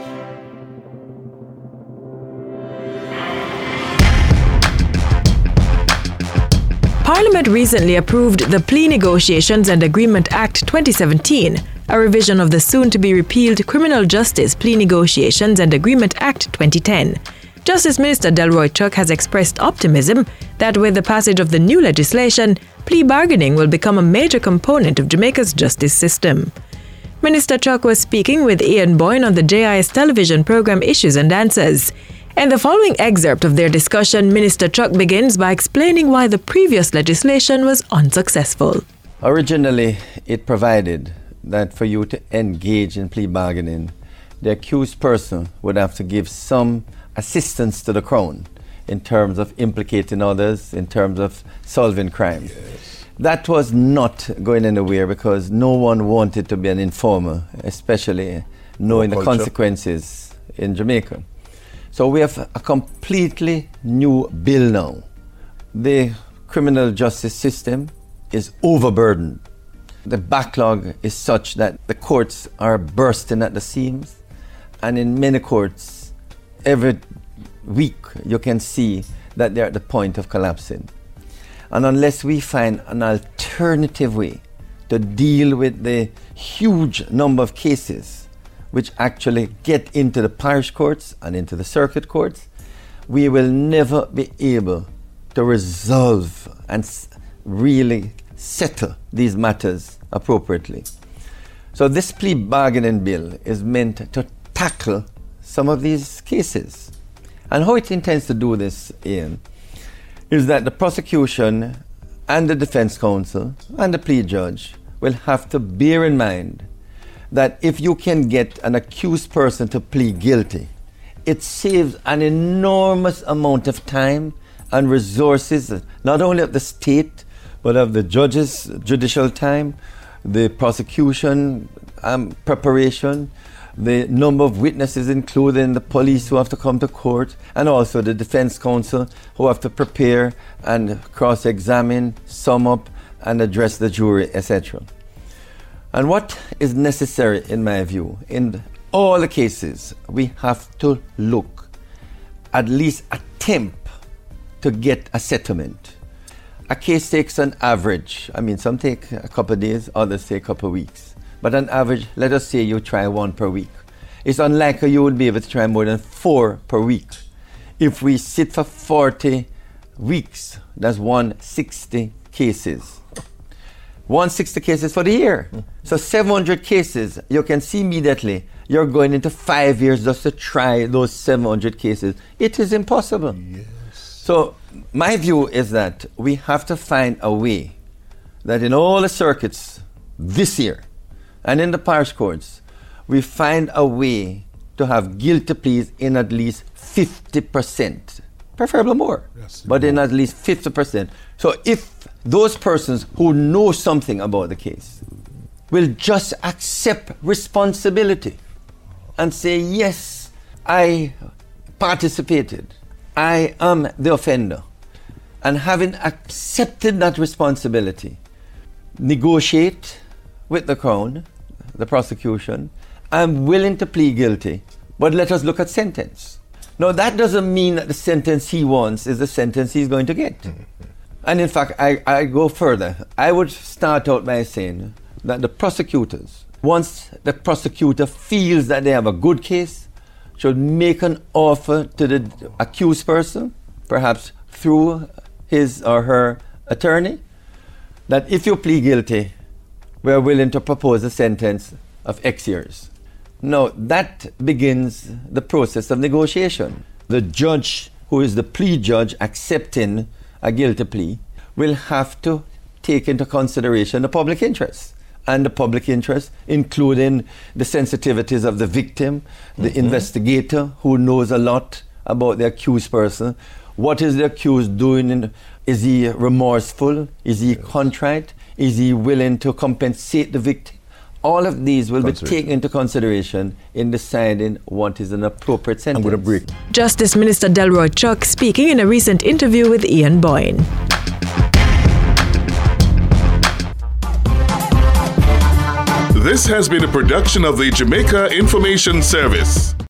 Parliament recently approved the Plea Negotiations and Agreement Act 2017, a revision of the soon-to-be repealed Criminal Justice Plea Negotiations and Agreement Act 2010. Justice Minister Delroy Chuck has expressed optimism that with the passage of the new legislation, plea bargaining will become a major component of Jamaica's justice system. Minister Chuck was speaking with Ian Boyne on the JIS television program Issues and Answers. In the following excerpt of their discussion, Minister Chuck begins by explaining why the previous legislation was unsuccessful. Originally, it provided that for you to engage in plea bargaining, the accused person would have to give some assistance to the Crown in terms of implicating others, in terms of solving crime. Yes. That was not going anywhere because no one wanted to be an informer, especially knowing the consequences in Jamaica. So we have a completely new bill now. The criminal justice system is overburdened. The backlog is such that the courts are bursting at the seams, and in many courts, every week you can see that they're at the point of collapsing. And unless we find an alternative way to deal with the huge number of cases which actually get into the parish courts and into the circuit courts, we will never be able to resolve and really settle these matters appropriately. So this plea bargaining bill is meant to tackle some of these cases. And how it intends to do this, Ian, is that the prosecution and the defense counsel and the plea judge will have to bear in mind that if you can get an accused person to plead guilty, it saves an enormous amount of time and resources, not only of the state, but of the judge's judicial time, the prosecution preparation, the number of witnesses, including the police who have to come to court, and also the defense counsel who have to prepare and cross-examine, sum up, and address the jury, etc. And what is necessary, in my view, in all the cases, we have to look, at least attempt to get a settlement. A case takes an average, some take a couple of days, others take a couple of weeks. But on average, let us say you try one per week. It's unlikely you will be able to try more than 4 per week. If we sit for 40 weeks, that's 160 cases. 160 cases for the year. So 700 cases, you can see immediately you're going into 5 years just to try those 700 cases. It is impossible. Yes. So my view is that we have to find a way that in all the circuits this year and in the parish courts, we find a way to have guilty pleas in at least 50%, preferably more, yes, but in at least 50%. So if those persons who know something about the case will just accept responsibility and say, yes, I participated, I am the offender, and having accepted that responsibility, negotiate with the Crown, the prosecution, I'm willing to plead guilty, but let us look at sentence. Now, that doesn't mean that the sentence he wants is the sentence he's going to get. And in fact, I go further. I would start out by saying that the prosecutors, once the prosecutor feels that they have a good case, should make an offer to the accused person, perhaps through his or her attorney, that if you plead guilty, we are willing to propose a sentence of X years. Now, that begins the process of negotiation. The judge, who is the plea judge accepting a guilty plea, will have to take into consideration the public interest. And the public interest, including the sensitivities of the victim, the investigator who knows a lot about the accused person. What is the accused doing? Is he remorseful? Is he contrite? Is he willing to compensate the victim? All of these will be taken into consideration in deciding what is an appropriate sentence. I'm going to break. Justice Minister Delroy Chuck speaking in a recent interview with Ian Boyne. This has been a production of the Jamaica Information Service.